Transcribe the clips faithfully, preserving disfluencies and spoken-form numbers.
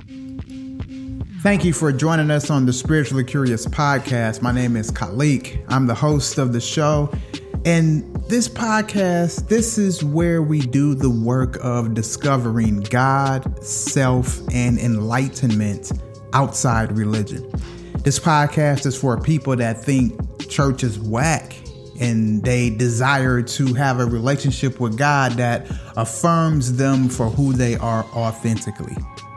Thank you for joining us on the Spiritually Curious podcast. My name is Khalik. I'm the host of the show. And this podcast, this is where we do the work of discovering God, self, and enlightenment outside religion. This podcast is for people that think church is whack and they desire to have a relationship with God that affirms them for who they are authentically.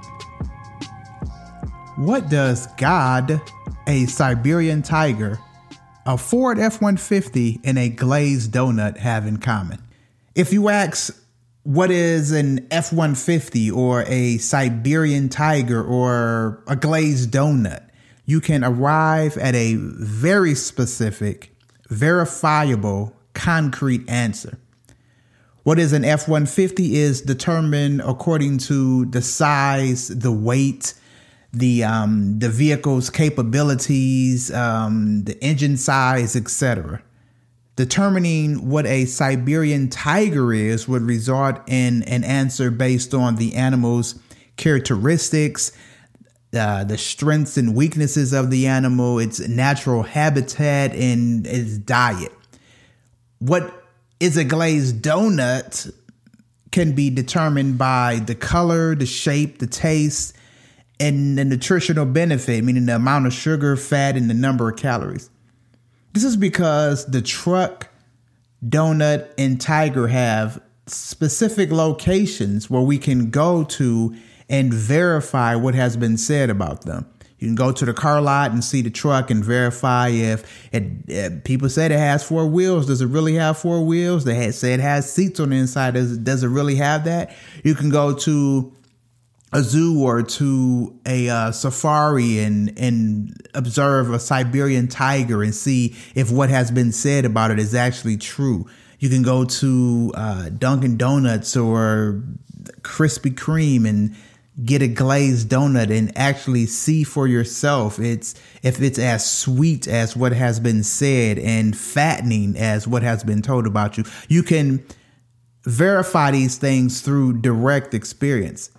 What does God, a Siberian tiger, a Ford F one fifty, and a glazed donut have in common? If you ask what is an F one fifty or a Siberian tiger or a glazed donut, you can arrive at a very specific, verifiable, concrete answer. What is an F one fifty is determined according to the size, the weight, the um, the vehicle's capabilities, um, the engine size, et cetera. Determining what a Siberian tiger is would result in an answer based on the animal's characteristics, uh, the strengths and weaknesses of the animal, its natural habitat, and its diet. What is a glazed donut can be determined by the color, the shape, the taste, and the nutritional benefit, meaning the amount of sugar, fat, and the number of calories. This is because the truck, donut, and tiger have specific locations where we can go to and verify what has been said about them. You can go to the car lot and see the truck and verify if it, if people said it has four wheels. Does it really have four wheels? They had say it has seats on the inside. Does, does it really have that? You can go to a zoo or to a uh, safari and and observe a Siberian tiger and see if what has been said about it is actually true. You can go to uh, Dunkin' Donuts or Krispy Kreme and get a glazed donut and actually see for yourself it's if it's as sweet as what has been said and fattening as what has been told about you. You can verify these things through direct experience.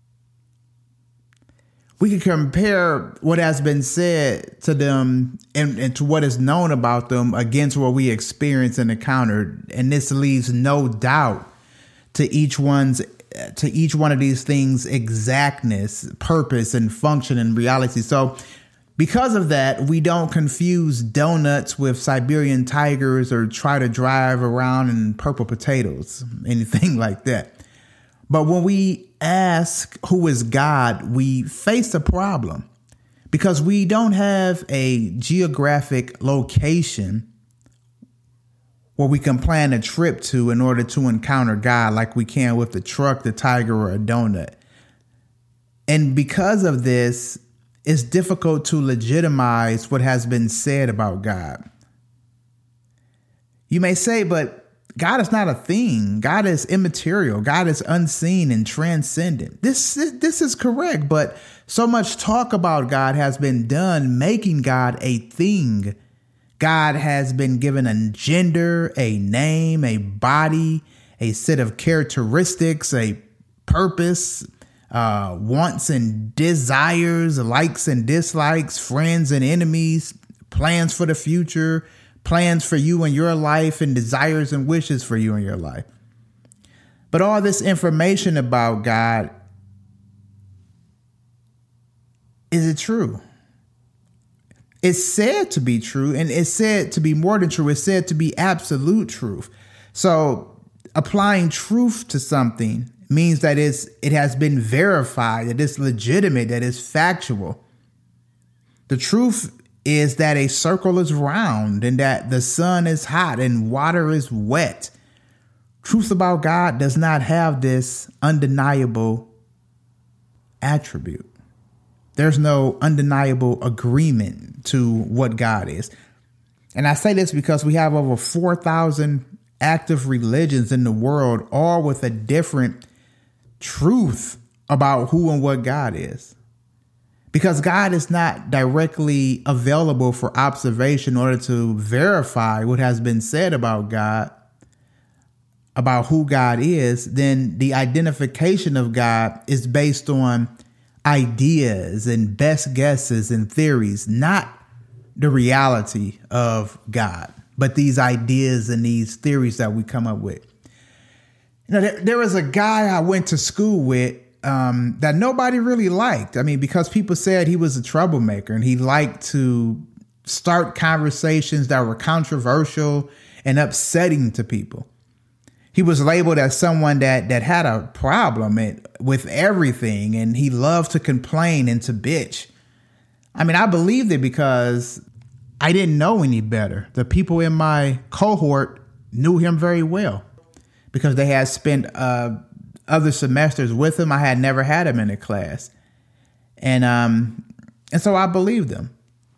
We can compare what has been said to them and, and to what is known about them against what we experience and encountered. And this leaves no doubt to each one's to each one of these things exactness, purpose, and function and reality. So because of that, we don't confuse donuts with Siberian tigers or try to drive around in purple potatoes, anything like that. But when we ask who is God, we face a problem because we don't have a geographic location where we can plan a trip to in order to encounter God like we can with the truck, the tiger, or a donut. And because of this, it's difficult to legitimize what has been said about God. You may say, but God is not a thing. God is immaterial. God is unseen and transcendent. This, this is correct, but so much talk about God has been done making God a thing. God has been given a gender, a name, a body, a set of characteristics, a purpose, uh, wants and desires, likes and dislikes, friends and enemies, plans for the future, plans for you and your life, and desires and wishes for you and your life. But all this information about God, is it true? It's said to be true, and it's said to be more than true. It's said to be absolute truth. So applying truth to something means that it's, it has been verified, that it's legitimate, that it's factual. The truth is that a circle is round and that the sun is hot and water is wet. Truth about God does not have this undeniable attribute. There's no undeniable agreement to what God is. And I say this because we have over four thousand active religions in the world, all with a different truth about who and what God is. Because God is not directly available for observation in order to verify what has been said about God, about who God is, then the identification of God is based on ideas and best guesses and theories, not the reality of God, but these ideas and these theories that we come up with. You know, there, there was a guy I went to school with um, that nobody really liked. I mean, because people said he was a troublemaker and he liked to start conversations that were controversial and upsetting to people. He was labeled as someone that that had a problem with everything, and he loved to complain and to bitch. I mean, I believed it because I didn't know any better. The people in my cohort knew him very well because they had spent uh, other semesters with him. I had never had him in a class. And um, and so I believed him.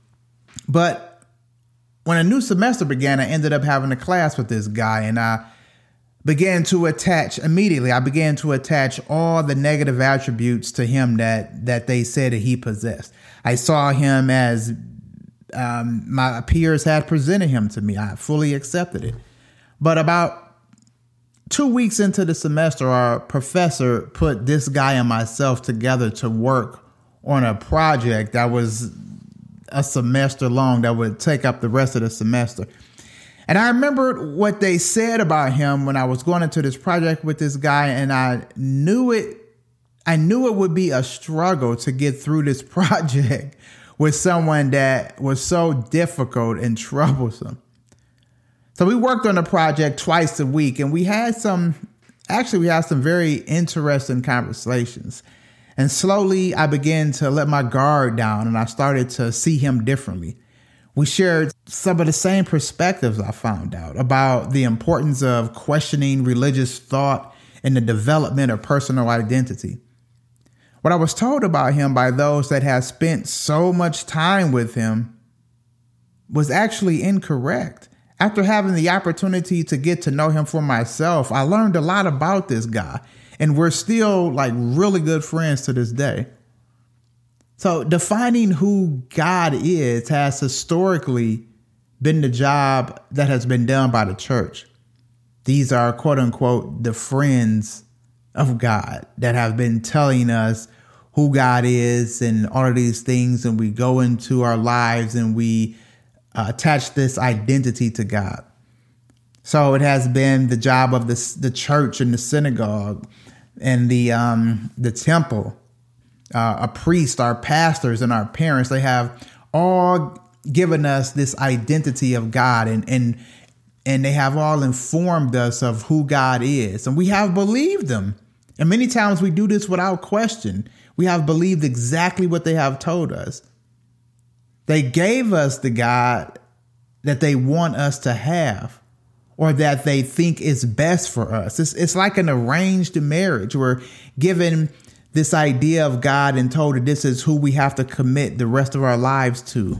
But when a new semester began, I ended up having a class with this guy, and I began to attach immediately. I began to attach all the negative attributes to him that that they said that he possessed. I saw him as um, my peers had presented him to me. I fully accepted it. But about two weeks into the semester, our professor put this guy and myself together to work on a project that was a semester long, that would take up the rest of the semester. And I remembered what they said about him when I was going into this project with this guy, and I knew it. I knew it would be a struggle to get through this project with someone that was so difficult and troublesome. So we worked on the project twice a week, and we had some, actually we had some very interesting conversations. And slowly I began to let my guard down, and I started to see him differently. We shared some of the same perspectives, I found out, about the importance of questioning religious thought and the development of personal identity. What I was told about him by those that had spent so much time with him was actually incorrect. After having the opportunity to get to know him for myself, I learned a lot about this guy, and we're still like really good friends to this day. So defining who God is has historically been the job that has been done by the church. These are, quote unquote, the friends of God that have been telling us who God is and all of these things. And we go into our lives and we uh, attach this identity to God. So it has been the job of the, the church and the synagogue and the um, the temple. Uh, a priest, our pastors, and our parents, they have all given us this identity of God, and and and they have all informed us of who God is, and we have believed them. And many times we do this without question. We have believed exactly what they have told us. They gave us the God that they want us to have, or that they think is best for us. It's, it's like an arranged marriage. We're given this idea of God and told that this is who we have to commit the rest of our lives to.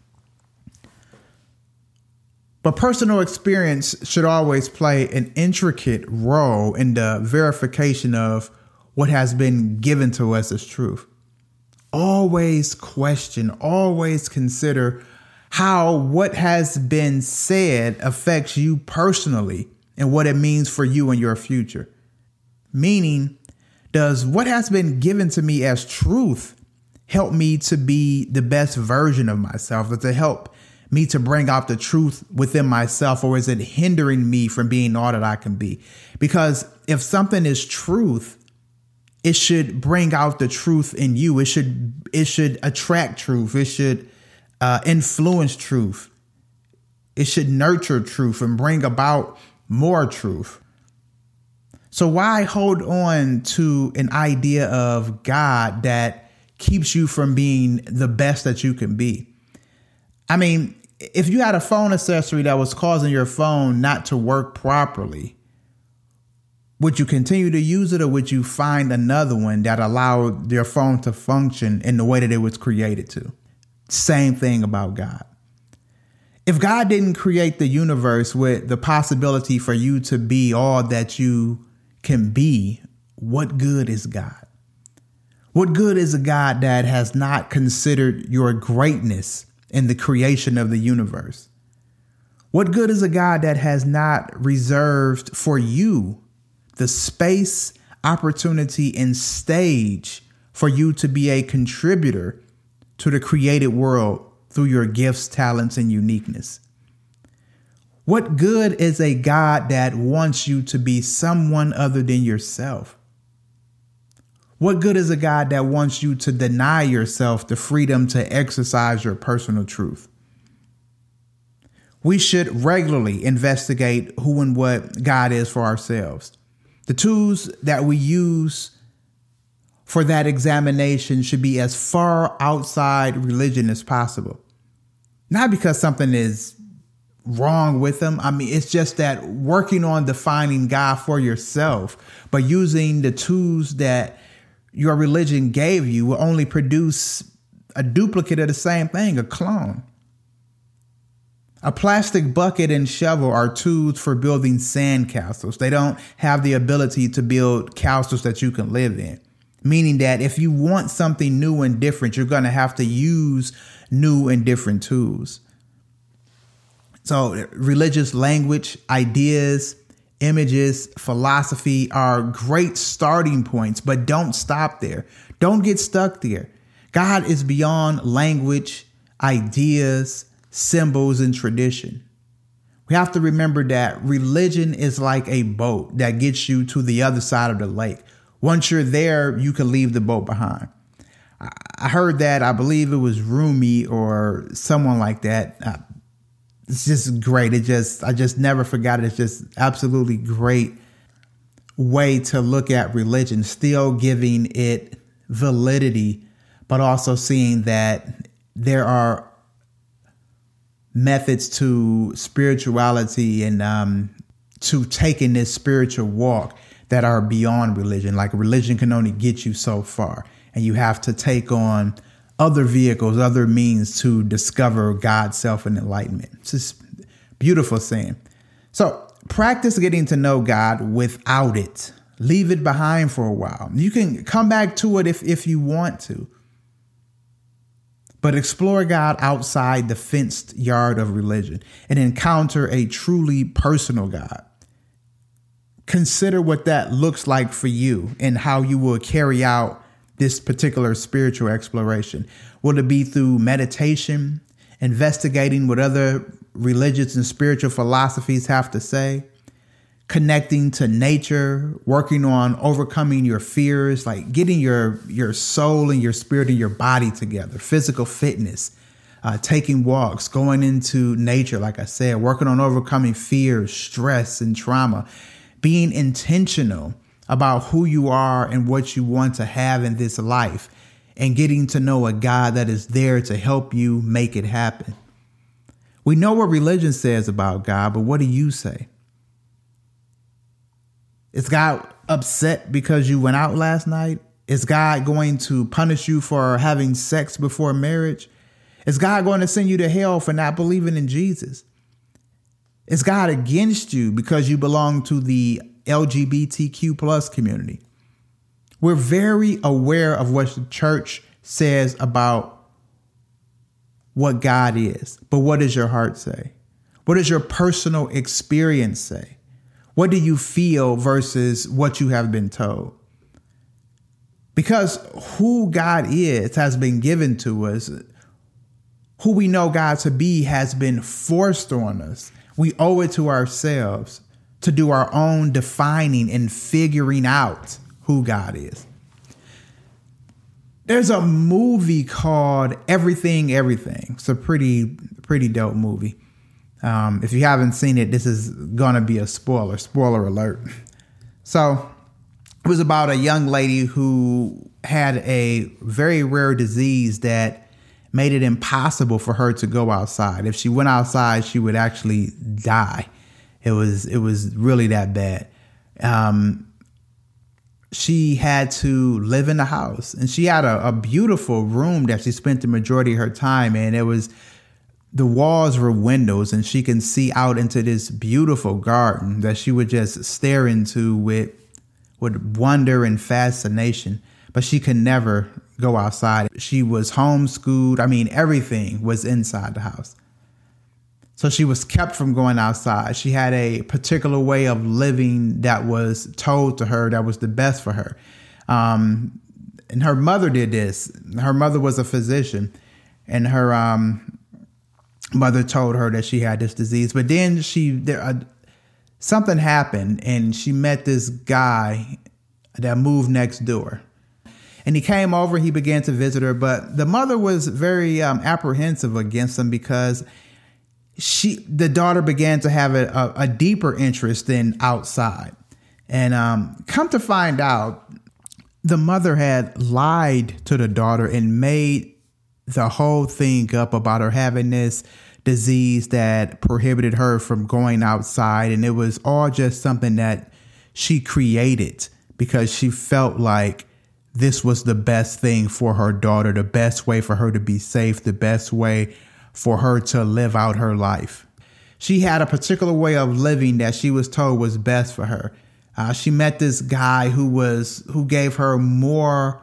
But personal experience should always play an intricate role in the verification of what has been given to us as truth. Always question, always consider how what has been said affects you personally and what it means for you and your future. Meaning, does what has been given to me as truth help me to be the best version of myself, or to help me to bring out the truth within myself, or is it hindering me from being all that I can be? Because if something is truth, it should bring out the truth in you. It should it should attract truth. It should uh, influence truth. It should nurture truth and bring about more truth. So why hold on to an idea of God that keeps you from being the best that you can be? I mean, if you had a phone accessory that was causing your phone not to work properly, would you continue to use it, or would you find another one that allowed your phone to function in the way that it was created to? Same thing about God. If God didn't create the universe with the possibility for you to be all that you can be, what good is God? What good is a God that has not considered your greatness in the creation of the universe? What good is a God that has not reserved for you the space, opportunity, and stage for you to be a contributor to the created world through your gifts, talents, and uniqueness. What good is a God that wants you to be someone other than yourself? What good is a God that wants you to deny yourself the freedom to exercise your personal truth? We should regularly investigate who and what God is for ourselves. The tools that we use for that examination should be as far outside religion as possible. Not because something is wrong with them. I mean, it's just that working on defining God for yourself, but using the tools that your religion gave you will only produce a duplicate of the same thing, a clone. A plastic bucket and shovel are tools for building sand castles. They don't have the ability to build castles that you can live in. Meaning that if you want something new and different, you're going to have to use new and different tools. So religious language, ideas, images, philosophy are great starting points, but don't stop there. Don't get stuck there. God is beyond language, ideas, symbols, and tradition. We have to remember that religion is like a boat that gets you to the other side of the lake. Once you're there, you can leave the boat behind. I heard that, I believe it was Rumi or someone like that. Uh, it's just great. It just, I just never forgot it. It's just absolutely great way to look at religion, still giving it validity, but also seeing that there are methods to spirituality and um, to taking this spiritual walk that are beyond religion. Like religion can only get you so far, and you have to take on other vehicles, other means to discover God's self and enlightenment. It's just beautiful saying. So practice getting to know God without it. Leave it behind for a while. You can come back to it if, if you want to. But explore God outside the fenced yard of religion and encounter a truly personal God. Consider what that looks like for you and how you will carry out this particular spiritual exploration. Will it be through meditation, investigating what other religious and spiritual philosophies have to say, connecting to nature, working on overcoming your fears, like getting your, your soul and your spirit and your body together, physical fitness, uh, taking walks, going into nature, like I said, working on overcoming fears, stress, and trauma, being intentional about who you are and what you want to have in this life, and getting to know a God that is there to help you make it happen. We know what religion says about God, but what do you say? Is God upset because you went out last night? Is God going to punish you for having sex before marriage? Is God going to send you to hell for not believing in Jesus? Is God against you because you belong to the L G B T Q plus community? We're very aware of what the church says about what God is. But what does your heart say? What does your personal experience say? What do you feel versus what you have been told? Because who God is has been given to us. Who we know God to be has been forced on us. We owe it to ourselves to do our own defining and figuring out who God is. There's a movie called Everything, Everything. It's a pretty, pretty dope movie. Um, if you haven't seen it, this is going to be a spoiler, spoiler alert. So it was about a young lady who had a very rare disease that made it impossible for her to go outside. If she went outside, she would actually die. It was, it was really that bad. Um, she had to live in the house, and she had a, a beautiful room that she spent the majority of her time in. It was, the walls were windows, and she can see out into this beautiful garden that she would just stare into with, with wonder and fascination. But she could never go outside. She was homeschooled. I mean, everything was inside the house. So she was kept from going outside. She had a particular way of living that was told to her that was the best for her. Um, and her mother did this. Her mother was a physician, and her um, mother told her that she had this disease. But then she there uh, something happened, and she met this guy that moved next door. And he came over, he began to visit her, but the mother was very um, apprehensive against him because she, the daughter began to have a, a, a deeper interest in outside. And um, come to find out, the mother had lied to the daughter and made the whole thing up about her having this disease that prohibited her from going outside. And it was all just something that she created because she felt like this was the best thing for her daughter, the best way for her to be safe, the best way for her to live out her life. She had a particular way of living that she was told was best for her. Uh, she met this guy who was who gave her more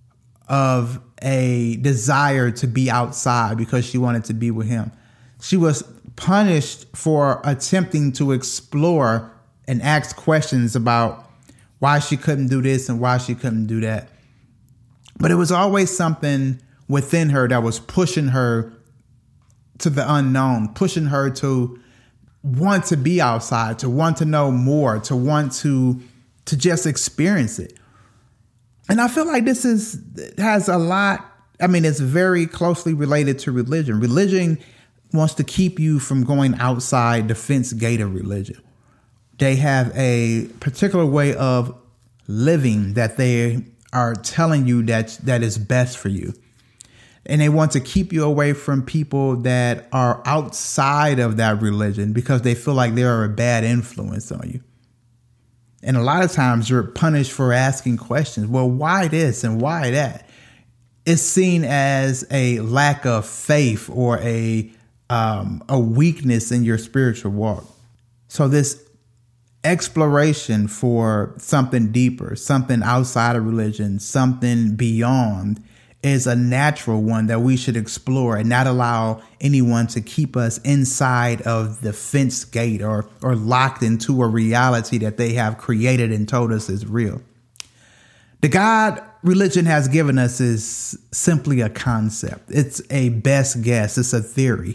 of a desire to be outside because she wanted to be with him. She was punished for attempting to explore and ask questions about why she couldn't do this and why she couldn't do that. But it was always something within her that was pushing her to the unknown, pushing her to want to be outside, to want to know more, to want to to just experience it. And I feel like this is has a lot. I mean, it's very closely related to religion. Religion wants to keep you from going outside the fence gate of religion. They have a particular way of living that they are telling you that that is best for you. And they want to keep you away from people that are outside of that religion because they feel like they are a bad influence on you. And a lot of times you're punished for asking questions. Well, why this and why that? It's seen as a lack of faith or a um, a weakness in your spiritual walk. So this exploration for something deeper, something outside of religion, something beyond is a natural one that we should explore and not allow anyone to keep us inside of the fence gate or or locked into a reality that they have created and told us is real. The God religion has given us is simply a concept. It's a best guess. It's a theory.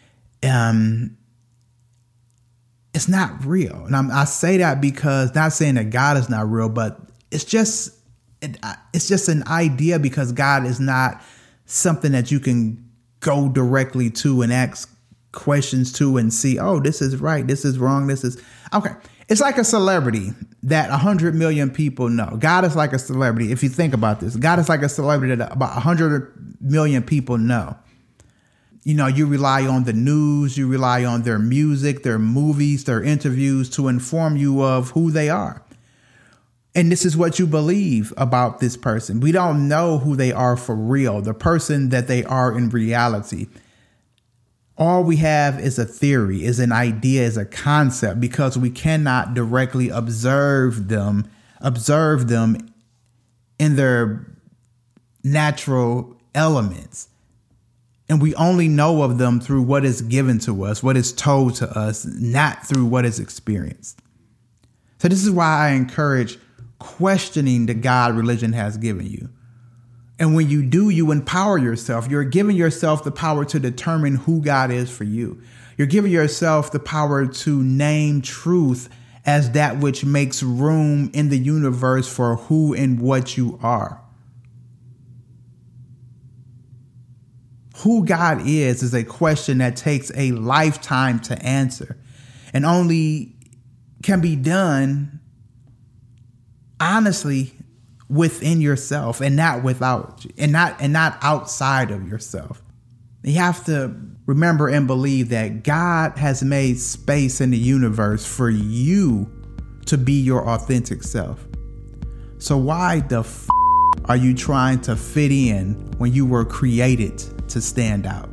Um, It's not real. And I'm, I say that because not saying that God is not real, but it's just it, it's just an idea because God is not something that you can go directly to and ask questions to and see, oh, this is right, this is wrong, this is OK. It's like a celebrity that one hundred million people know. God is like a celebrity. If you think about this, God is like a celebrity that about one hundred million people know. You know, you rely on the news, you rely on their music, their movies, their interviews to inform you of who they are. And this is what you believe about this person. We don't know who they are for real, the person that they are in reality. All we have is a theory, is an idea, is a concept, because we cannot directly observe them, observe them in their natural elements. And we only know of them through what is given to us, what is told to us, not through what is experienced. So this is why I encourage questioning the God religion has given you. And when you do, you empower yourself. You're giving yourself the power to determine who God is for you. You're giving yourself the power to name truth as that which makes room in the universe for who and what you are. Who God is is a question that takes a lifetime to answer and only can be done honestly within yourself and not without and not and not outside of yourself. You have to remember and believe that God has made space in the universe for you to be your authentic self. So why the f- are you trying to fit in when you were created to stand out?